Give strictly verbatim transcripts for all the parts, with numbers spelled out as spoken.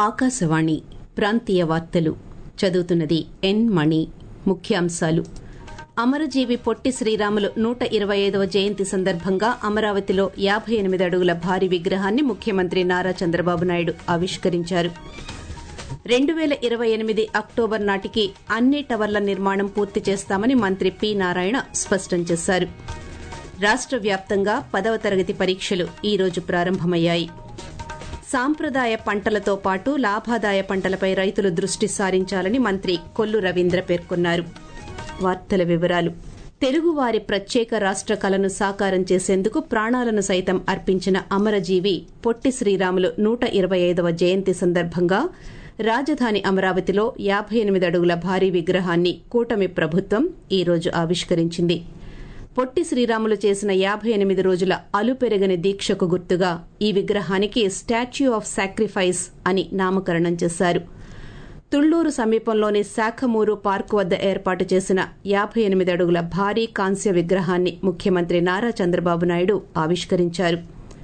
ఆకాశవాణి ప్రాంతీయ వార్తలు చదువుతున్నది ఎన్ మణి. ముఖ్యాంశాలు: అమరజీవి పొట్టి శ్రీరాములు నూట ఇరవై ఐదవ జయంతి సందర్భంగా అమరావతిలో యాబై ఎనిమిది అడుగుల భారీ విగ్రహాన్ని ముఖ్యమంత్రి నారా చంద్రబాబు నాయుడు ఆవిష్కరించారు. రెండు పేల ఇరవై ఎనిమిది అక్టోబర్ నాటికి అన్ని టవర్ల నిర్మాణం పూర్తి చేస్తామని మంత్రి పి నారాయణ స్పష్టం చేశారు. రాష్ట వ్యాప్తంగా పదవ తరగతి పరీక్షలు ఈ రోజు ప్రారంభమయ్యాయి. సాంప్రదాయ పంటలతో పాటు లాభాదాయ పంటలపై రైతులు దృష్టి సారించాలని మంత్రి కొల్లు రవీంద్ర పేర్కొన్నారు. వార్తల వివరాలు: తెలుగువారి ప్రత్యేక రాష్ట కలను సాకారం చేసేందుకు ప్రాణాలను సైతం అర్పించిన అమరజీవి పొట్టి శ్రీరాములు నూట ఇరవై ఐదవ జయంతి సందర్భంగా రాజధాని అమరావతిలో యాబై ఎనిమిది అడుగుల భారీ విగ్రహాన్ని కూటమి ప్రభుత్వం ఈ రోజు ఆవిష్కరించింది. పొట్టి శ్రీరాములు చేసిన యాబై ఎనిమిది రోజుల అలుపెరగని దీక్షకు గుర్తుగా ఈ విగ్రహానికి స్టాచ్యూ ఆఫ్ సాక్రిఫైస్ అని నామకరణం చేశారు. తుళ్లూరు సమీపంలోని శాఖమూరు పార్కు వద్ద ఏర్పాటు చేసిన యాబై ఎనిమిది అడుగుల భారీ కాంస్య విగ్రహాన్ని ముఖ్యమంత్రి నారా చంద్రబాబు నాయుడు ఆవిష్కరించారు.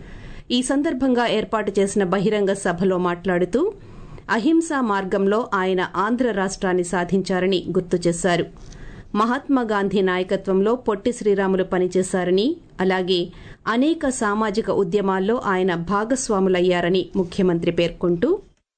ఈ సందర్భంగా ఏర్పాటు చేసిన బహిరంగ సభలో మాట్లాడుతూ అహింసా మార్గంలో ఆయన ఆంధ్ర రాష్ట్రాన్ని సాధించారని గుర్తు చేశారు. మహాత్మాగాంధీ నాయకత్వంలో పొట్టి శ్రీరాములు పనిచేశారని, అలాగే అనేక సామాజిక ఉద్యమాల్లో ఆయన భాగస్వాములయ్యారని ముఖ్యమంత్రి పేర్కొంటూ,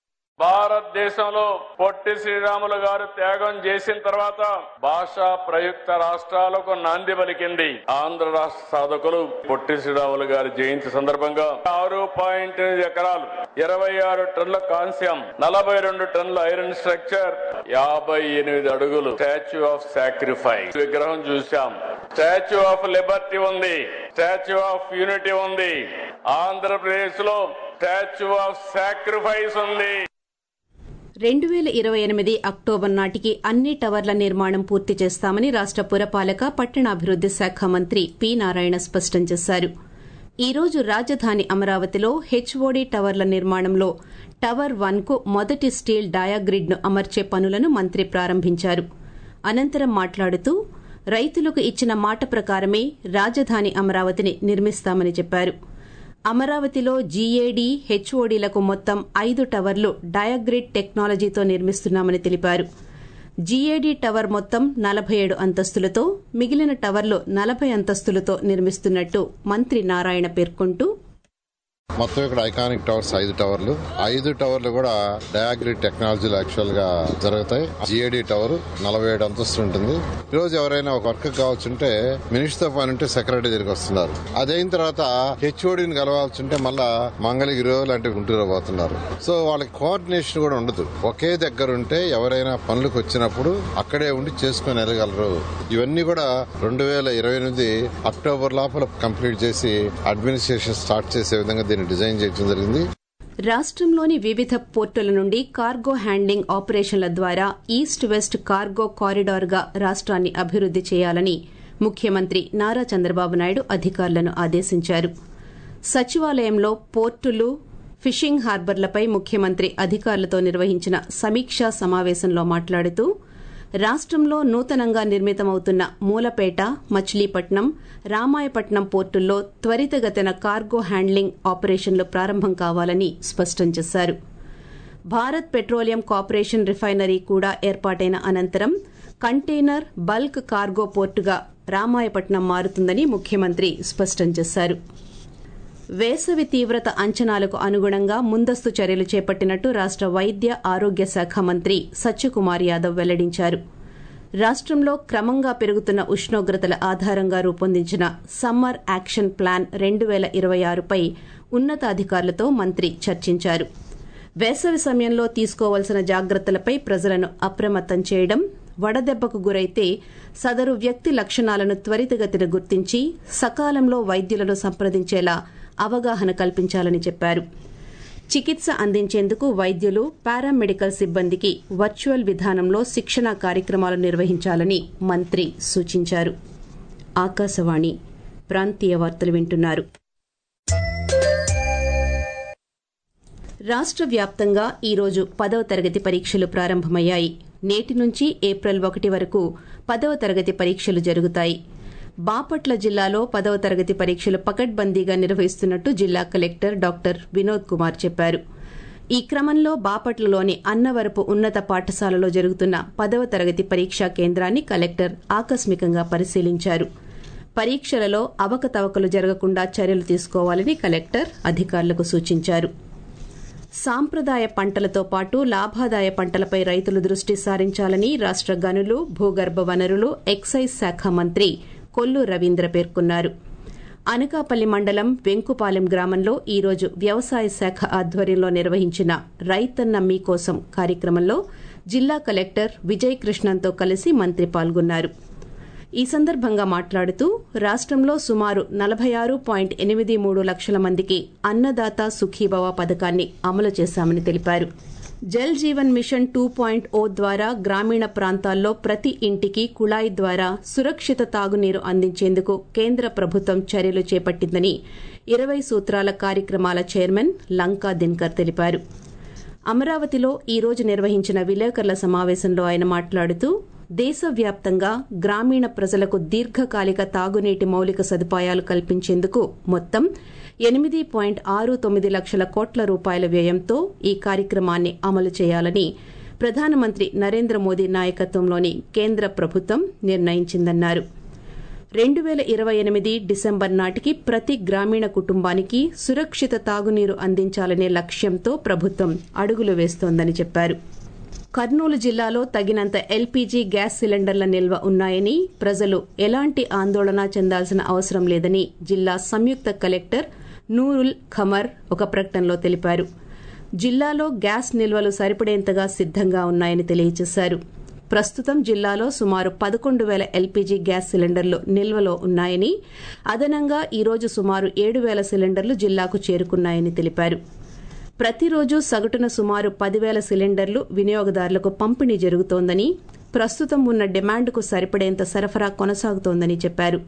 భారతదేశంలో పొట్టి శ్రీరాములు గారు త్యాగం చేసిన తర్వాత భాషా ప్రయుక్త రాష్ట్రాలకు నాంది పలికింది. ఆంధ్ర రాష్ట్ర సాధకులు పొట్టి శ్రీరాములు గారి జయంతి సందర్భంగా ఆరు పాయింట్ ఎనిమిది ఎకరాలు, ఇరవై ఆరు టన్నుల కాంస్యం, నలభై రెండు టన్నుల ఐరన్ స్ట్రక్చర్, యాభై ఎనిమిది అడుగులు స్టాచ్యూ ఆఫ్ సాక్రిఫైస్ విగ్రహం చూశాం. స్టాచ్యూ ఆఫ్ లిబర్టీ ఉంది, స్టాచ్యూ ఆఫ్ యూనిటీ ఉంది. ఆంధ్రప్రదేశ్ లో స్టాచ్యూ ఆఫ్ సాక్రిఫైస్ ఉంది. రెండు పేల ఇరవై ఎనిమిది అక్టోబర్ నాటికి అన్ని టవర్ల నిర్మాణం పూర్తి చేస్తామని రాష్ట పురపాలక పట్టణాభివృద్ది శాఖ మంత్రి పి నారాయణ స్పష్టం చేశారు. ఈ రోజు రాజధాని అమరావతిలో హెచ్ఓడి టవర్ల నిర్మాణంలో టవర్ వన్ కు మొదటి స్టీల్ డయాగ్రిడ్ ను అమర్చే పనులను మంత్రి ప్రారంభించారు. అనంతరం మాట్లాడుతూ రైతులకు ఇచ్చిన మాట ప్రకారమే రాజధాని అమరావతిని నిర్మిస్తామని చెప్పారు. అమరావతిలో జీఏడీ, హెచ్ఓడీలకు మొత్తం ఐదు టవర్లు డయాగ్రిడ్ టెక్నాలజీతో నిర్మిస్తున్నామని తెలిపారు. జీఏడీ టవర్ మొత్తం నలభై ఏడు అంతస్తులతో, మిగిలిన టవర్లు నలభై అంతస్తులతో నిర్మిస్తున్నట్టు మంత్రి నారాయణ పేర్కొంటూ, మొత్తం ఇక్కడ ఐకానిక్ టవర్స్ ఐదు టవర్లు ఐదు టవర్లు కూడా డయాగ్రిడ్ టెక్నాలజీలు యాక్చువల్ గా జరుగుతాయి. జిఏడి టవర్ నలభై ఏడు అంతస్తులు ఉంటుంది. ఈ రోజు ఎవరైనా ఒక వర్క్ కావాల్సింటే మినిస్టర్ తో పని ఉంటే సెక్రటరీ దగ్గరికి వస్తున్నారు. అదైన తర్వాత హెచ్ఓడిని కలవాల్సింటే మళ్ళా మంగళగిరి లాంటి గుంటూరు పోతున్నారు. సో వాళ్ళకి కోఆర్డినేషన్ కూడా ఉండదు. ఒకే దగ్గర ఉంటే ఎవరైనా పనులకు వచ్చినప్పుడు అక్కడే ఉండి చేసుకుని వెళ్ళగలరు. ఇవన్నీ కూడా రెండు వేల ఇరవై ఎనిమిది అక్టోబర్ లోపల కంప్లీట్ చేసి అడ్మినిస్ట్రేషన్ స్టార్ట్ చేసే విధంగా దీన్ని డిజైన్ చేయడం జరిగింది. రాష్ట్రంలోని వివిధ పోర్టుల నుండి కార్గో హ్యాండ్లింగ్ ఆపరేషన్ల ద్వారా ఈస్ట్ వెస్ట్ కార్గో కారిడార్ గా రాష్ట్రాన్ని అభివృద్ది చేయాలని ముఖ్యమంత్రి నారా చంద్రబాబు నాయుడు అధికారులను ఆదేశించారు. సచివాలయంలో పోర్టులు, ఫిషింగ్ హార్బర్లపై ముఖ్యమంత్రి అధికారులతో నిర్వహించిన సమీక్షా సమావేశంలో మాట్లాడుతూ రాష్ట్రంలో నూతనంగా నిర్మితమవుతున్న మూలపేట, మచిలీపట్నం, రామాయపట్నం పోర్టుల్లో త్వరితగతిన కార్గో హ్యాండ్లింగ్ ఆపరేషన్లు ప్రారంభం కావాలని స్పష్టం చేశారు. భారత్ పెట్రోలియం కార్పొరేషన్ రిఫైనరీ కూడా ఏర్పాటైన అనంతరం కంటైనర్, బల్క్ కార్గో పోర్టుగా రామాయపట్నం మారుతుందని ముఖ్యమంత్రి స్పష్టం చేశారు. వేసవి తీవ్రత అంచనాలకు అనుగుణంగా ముందస్తు చర్యలు చేపట్టినట్టు రాష్ట వైద్య ఆరోగ్య శాఖ మంత్రి సత్యకుమార్ యాదవ్ వెల్లడించారు. రాష్ట్రంలో క్రమంగా పెరుగుతున్న ఉష్ణోగ్రతల ఆధారంగా రూపొందించిన సమ్మర్ యాక్షన్ ప్లాన్ రెండు వేల ఇరవై ఆరుపై ఉన్నతాధికారులతో మంత్రి చర్చించారు. వేసవి సమయంలో తీసుకోవాల్సిన జాగ్రత్తలపై ప్రజలను అప్రమత్తం చేయడం, వడదెబ్బకు గురైతే సదరు వ్యక్తి లక్షణాలను త్వరితగతిన గుర్తించి సకాలంలో వైద్యులను సంప్రదించేలా అవగాహన కల్పించాలని చెప్పారు. చికిత్స అందించేందుకు వైద్యులు, పారామెడికల్ సిబ్బందికి వర్చువల్ విధానంలో శిక్షణా కార్యక్రమాలు నిర్వహించాలని మంత్రి సూచించారు. ఆకాశవాణి ప్రాంతీయ వార్తలు వింటున్నారు. రాష్ట్ర వ్యాప్తంగా ఈ రోజు పదవ తరగతి పరీక్షలు ప్రారంభమయ్యాయి. నేటి నుంచి ఏప్రిల్ ఒకటి వరకు పదవ తరగతి పరీక్షలు జరుగుతాయి. బాపట్ల జిల్లాలో పదవ తరగతి పరీక్షలు పకడ్బందీగా నిర్వహిస్తున్నట్టు జిల్లా కలెక్టర్ డాక్టర్ వినోద్ కుమార్ చెప్పారు. ఈ క్రమంలో బాపట్లలోని అన్నవరపు ఉన్నత పాఠశాలలో జరుగుతున్న పదవ తరగతి పరీక్షా కేంద్రాన్ని కలెక్టర్ ఆకస్మికంగా పరిశీలించారు. పరీక్షలలో అవకతవకలు జరగకుండా చర్యలు తీసుకోవాలని కలెక్టర్ అధికారులకు సూచించారు. సాంప్రదాయ పంటలతో పాటు లాభాదాయ పంటలపై రైతులు దృష్టి సారించాలని రాష్ట గనులు, భూగర్భ వనరులు, ఎక్సైజ్ శాఖ మంత్రి కొల్లు రవీంద్ర పేర్కొన్నారు. అనకాపల్లి మండలం వెంకుపాలెం గ్రామంలో ఈరోజు వ్యవసాయ శాఖ ఆధ్వర్యంలో నిర్వహించిన రైతన్న మీకోసం కార్యక్రమంలో జిల్లా కలెక్టర్ విజయ్ కృష్ణన్తో కలిసి మంత్రి పాల్గొన్నారు. ఈ సందర్భంగా మాట్లాడుతూ రాష్టంలో సుమారు నలభై ఆరు పాయింట్ ఎనిమిది మూడు లక్షల మందికి అన్నదాత సుఖీభవ పథకాన్ని అమలు చేశామని తెలిపారు. Jal Jeevan mission two point O ద్వారా గ్రామీణ ప్రాంతాల్లో ప్రతి ఇంటికి కుళాయి ద్వారా సురక్షిత తాగునీరు అందించేందుకు కేంద్ర ప్రభుత్వం చర్యలు చేపట్టిందని ఇరవై సూత్రాల కార్యక్రమాల చైర్మన్ లంకా దినకర్ తెలిపారు. అమరావతిలో ఈ రోజు నిర్వహించిన విలేకరుల సమావేశంలో ఆయన మాట్లాడుతూ దేశవ్యాప్తంగా గ్రామీణ ప్రజలకు దీర్ఘకాలిక తాగునీటి మౌలిక సదుపాయాలు కల్పించేందుకు మొత్తం ఎనిమిది పాయింట్ ఆరు తొమ్మిది లక్షల కోట్ల రూపాయల వ్యయంతో ఈ కార్యక్రమాన్ని అమలు చేయాలని ప్రధానమంత్రి నరేంద్ర మోదీ నాయకత్వంలోని కేంద్ర ప్రభుత్వం నిర్ణయించిందన్నారు. రెండు పేల ఇరవై ఎనిమిది డిసెంబర్ నాటికి ప్రతి గ్రామీణ కుటుంబానికి సురక్షిత తాగునీరు అందించాలనే లక్ష్యంతో ప్రభుత్వం అడుగులు వేస్తోందని చెప్పారు. కర్నూలు జిల్లాలో తగినంత ఎల్పీజీ గ్యాస్ సిలిండర్ల నిల్వ ఉన్నాయని, ప్రజలు ఎలాంటి ఆందోళన చెందాల్సిన అవసరం లేదని జిల్లా సంయుక్త కలెక్టర్ నూరుల్ ఖమర్ ఒక ప్రకటనలో తెలిపారు. జిల్లాలో గ్యాస్ నిల్వలు సరిపడేంతగా సిద్దంగా ఉన్నాయని తెలియజేశారు. ప్రస్తుతం జిల్లాలో సుమారు పదకొండు వేల ఎల్పీజీ గ్యాస్ సిలిండర్లు నిల్వలో ఉన్నాయని, అదనంగా ఈరోజు సుమారు ఏడు వేల సిలిండర్లు జిల్లాకు చేరుకున్నాయని తెలిపారు. ప్రతిరోజు సగటున సుమారు పదివేల సిలిండర్లు వినియోగదారులకు పంపిణీ జరుగుతోందని, ప్రస్తుతం ఉన్న డిమాండ్కు సరిపడేంత సరఫరా కొనసాగుతోందని చెప్పారు.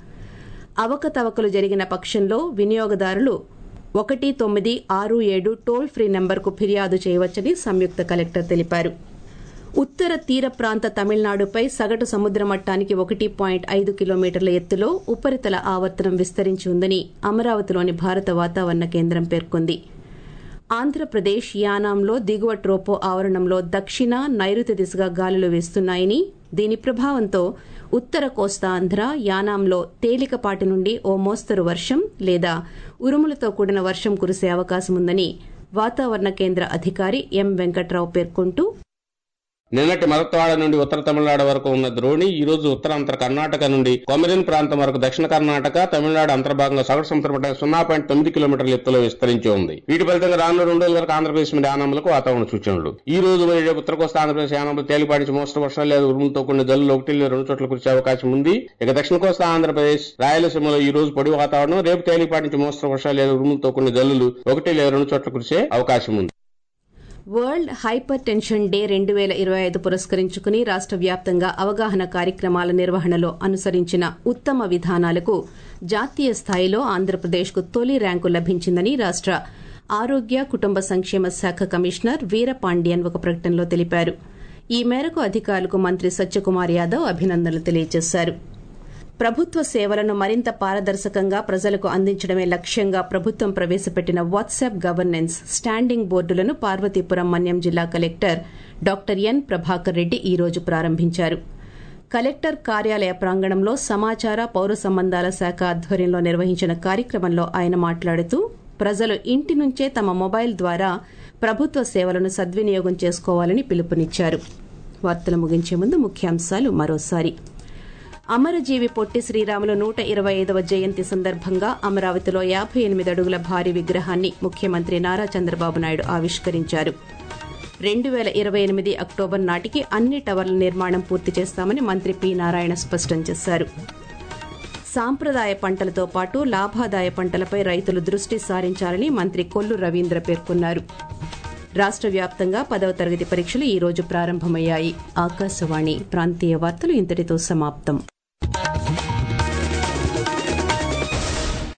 అవకతవకలు జరిగిన పక్షంలో వినియోగదారులు ఒకటి తొమ్మిది ఆరు ఏడు టోల్ ఫ్రీ నెంబర్కు ఫిర్యాదు చేయవచ్చని సంయుక్త కలెక్టర్ తెలిపారు. ఉత్తర తీర ప్రాంత తమిళనాడుపై సగటు సముద్ర మట్టానికి ఒకటి పాయింట్ ఐదు కిలోమీటర్ల ఎత్తులో ఉపరితల ఆవర్తనం విస్తరించి ఉందని అమరావతిలోని భారత వాతావరణ కేంద్రం పేర్కొంది. ఆంధ్రప్రదేశ్ యానాంలో దిగువ ట్రోపో ఆవరణంలో దక్షిణ, నైరుతి దిశగా గాలులు వీస్తున్నాయని, దీని ప్రభావంతో ఉత్తర కోస్తాంధ్ర, యానాంలో తేలికపాటి నుండి ఓ మోస్తరు వర్షం లేదా ఉరుములతో కూడిన వర్షం కురిసే అవకాశముందని వాతావరణ కేంద్ర అధికారి ఎం వెంకట్రావు పేర్కొంటూ, నిన్నటి మరత్వాడ నుండి ఉత్తర తమిళనాడు వరకు ఉన్న ద్రోణి ఈ రోజు ఉత్తరాంతర కర్ణాటక నుండి కొమరిన్ ప్రాంతం వరకు దక్షిణ కర్ణాటక, తమిళనాడు అంతర్భాగంగా సగటు సముద్ర మట్టం సున్నా పాయింట్ తొమ్మిది కిలోమీటర్ల ఎత్తులో విస్తరించి ఉంది. వీటి ఫలితంగా రానున్న రెండు రోజుల వరకు ఆంధ్రప్రదేశ్ మీద యానాములకు వాతావరణ సూచనలు. ఈ రోజు మరియు ఉత్తర కోస్తా ఆంధ్రప్రదేశ్ యానాములు తేలిపాటి నుంచి మోస్తరు వర్షాలు లేదా ఉరుములతో కూడిన జల్లులు ఒకటి లేదా రెండు చోట్ల కురిసే అవకాశం ఉంది. ఇక దక్షిణ కోస్తా ఆంధ్రప్రదేశ్, రాయలసీమలో ఈ రోజు పొడి వాతావరణం, రేపు తేలిపాటి నుంచి మోస్తరు వర్షాలు లేదా ఉరుములతో కూడిన జల్లులు ఒకటి లేదా రెండు చోట్ల కురిసే అవకాశం ఉంది. వరల్డ్ హైపర్ టెన్షన్ డే రెండు పేల ఇరవై ఐదు పురస్కరించుకుని రాష్ట వ్యాప్తంగా అవగాహన కార్యక్రమాల నిర్వహణలో అనుసరించిన ఉత్తమ విధానాలకు జాతీయ స్థాయిలో ఆంధ్రప్రదేశ్కు తొలి ర్యాంకు లభించిందని రాష్ట ఆరోగ్య కుటుంబ సంక్షేమ శాఖ కమిషనర్ వీరపాండియన్ ఒక ప్రకటనలో తెలిపారు. ఈ మేరకు అధికారులకు మంత్రి సత్యకుమార్ యాదవ్ అభినందనలు తెలియజేశారు. ప్రభుత్వ సేవలను మరింత పారదర్శకంగా ప్రజలకు అందించడమే లక్ష్యంగా ప్రభుత్వం ప్రవేశపెట్టిన వాట్సాప్ గవర్నెన్స్ స్టాండింగ్ బోర్డులను పార్వతీపురం మన్యం జిల్లా collector doctor N Prabhakar Reddy ఈ రోజు ప్రారంభించారు. కలెక్టర్ కార్యాలయ ప్రాంగణంలో సమాచార పౌర సంబంధాల శాఖ ఆధ్వర్యంలో నిర్వహించిన కార్యక్రమంలో ఆయన మాట్లాడుతూ, ప్రజలు ఇంటి నుంచే తమ మొబైల్ ద్వారా ప్రభుత్వ సేవలను సద్వినియోగం చేసుకోవాలని పిలుపునిచ్చారు. వార్తలు ముగించే ముందు ముఖ్యాంశాలు మరోసారి. అమరజీవి పొట్టి శ్రీరాములు నూట ఇరవై ఐదవ జయంతి సందర్భంగా అమరావతిలో యాభై ఎనిమిది అడుగుల భారీ విగ్రహాన్ని ముఖ్యమంత్రి నారా చంద్రబాబు నాయుడు ఆవిష్కరించారు. రెండు పేల ఇరవై ఎనిమిది అక్టోబర్ నాటికి అన్ని టవర్ల నిర్మాణం పూర్తి చేస్తామని మంత్రి పి నారాయణ స్పష్టం చేశారు. సాంప్రదాయ పంటలతో పాటు లాభాదాయ పంటలపై రైతులు దృష్టి సారించాలని మంత్రి కొల్లు రవీంద్ర పేర్కొన్నారు. రాష్ట వ్యాప్తంగా పదవ తరగతి పరీక్షలు ఈ రోజు ప్రారంభమయ్యాయి. ఆకాశవాణి ప్రాంతీయ వార్తలు ఇంతటితో సమాప్తం.